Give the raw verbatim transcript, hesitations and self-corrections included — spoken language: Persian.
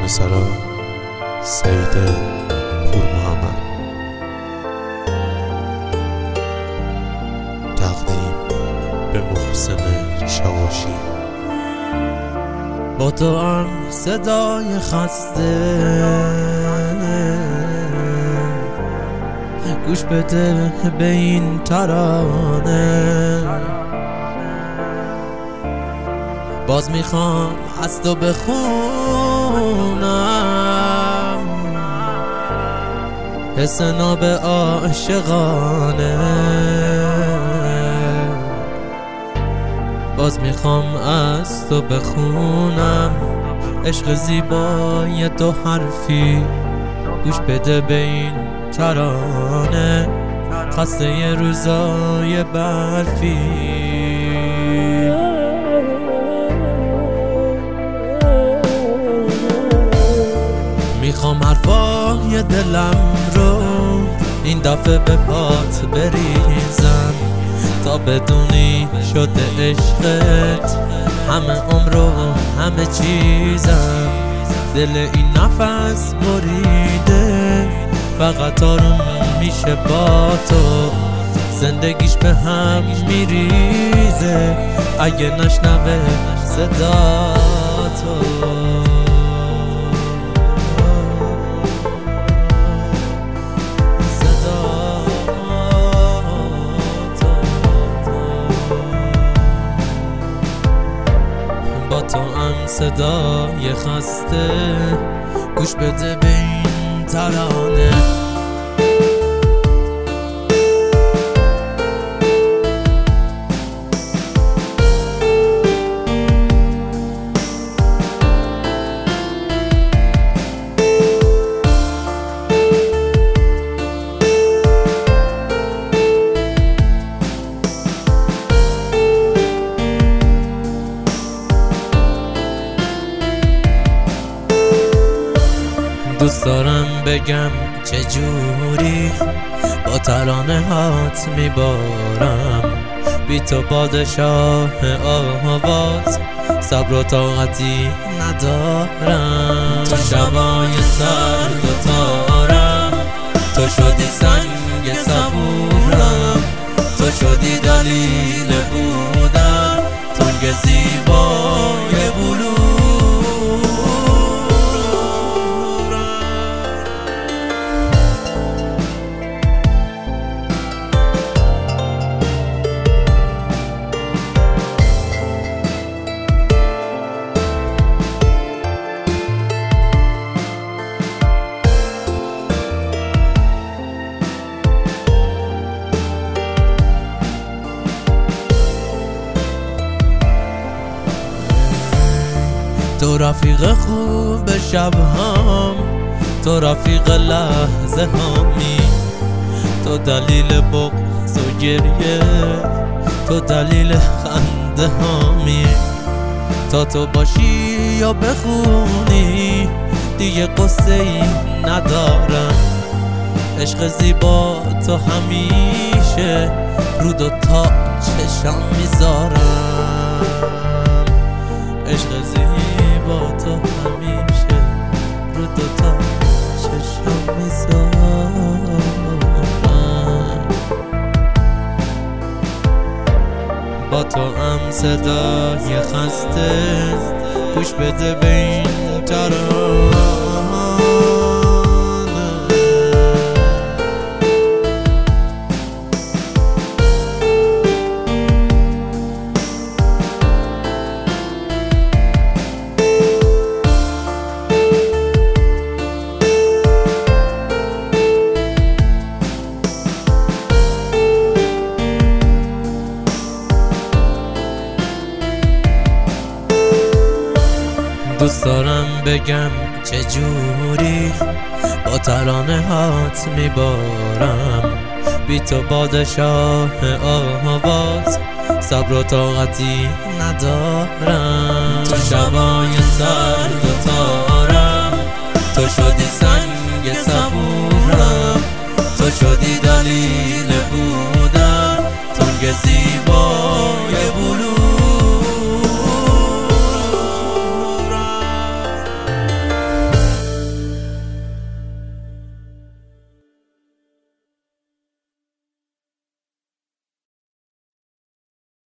ترانه سرا سعید پور محمد. تقدیم به محسن شواشی. با تو هم صدای خسته گوش بده به این ترانه، باز میخوام از تو بخونم حس ناب عاشقانه، باز میخوام از تو بخونم عشق زیبای تو حرفی، گوش بده به این ترانه خسته ی روزای برفی. میخوام حرفای دلم رو این دفعه به پات بریزم تا بدونی شده عشقت همه عمر و همه چیزم. دل این نفس بریده فقط آروم میشه با تو، زندگیش به هم میریزه اگه نشنوه صدا تو. با تو هم صدای خسته گوش بده به این ترانه. دوست دارم بگم چجوری با ترانه هات میبارم، بی تو پادشاه آواز صبر و طاقتی ندارم. تو شبای سرد و تارم تو شدی سنگ صبورم، تو شدی دلیل بودم تنگ زیبای بلو. تو رفیق خوب شبهام، تو رفیق لحظه هامی، تو دلیل بغض و گریه، تو دلیل خنده هامی. تا تو باشی یا بخونی دیگه قصه ای ندارم، عشق زیبا تو همیشه رو دو تا چشم میذارم، عشق زیبا تو همیشه رو دو تا چشم میذارم. با تو هم صدای خسته گوش بده به این ترانه. دوست دارم بگم چجوری با ترانه هات میبارم، بی تو پادشاه آواز صبر و طاقتی ندارم. تو شبای سرد و تارم تو شدی سنگ صبورم، تو شدی دلیل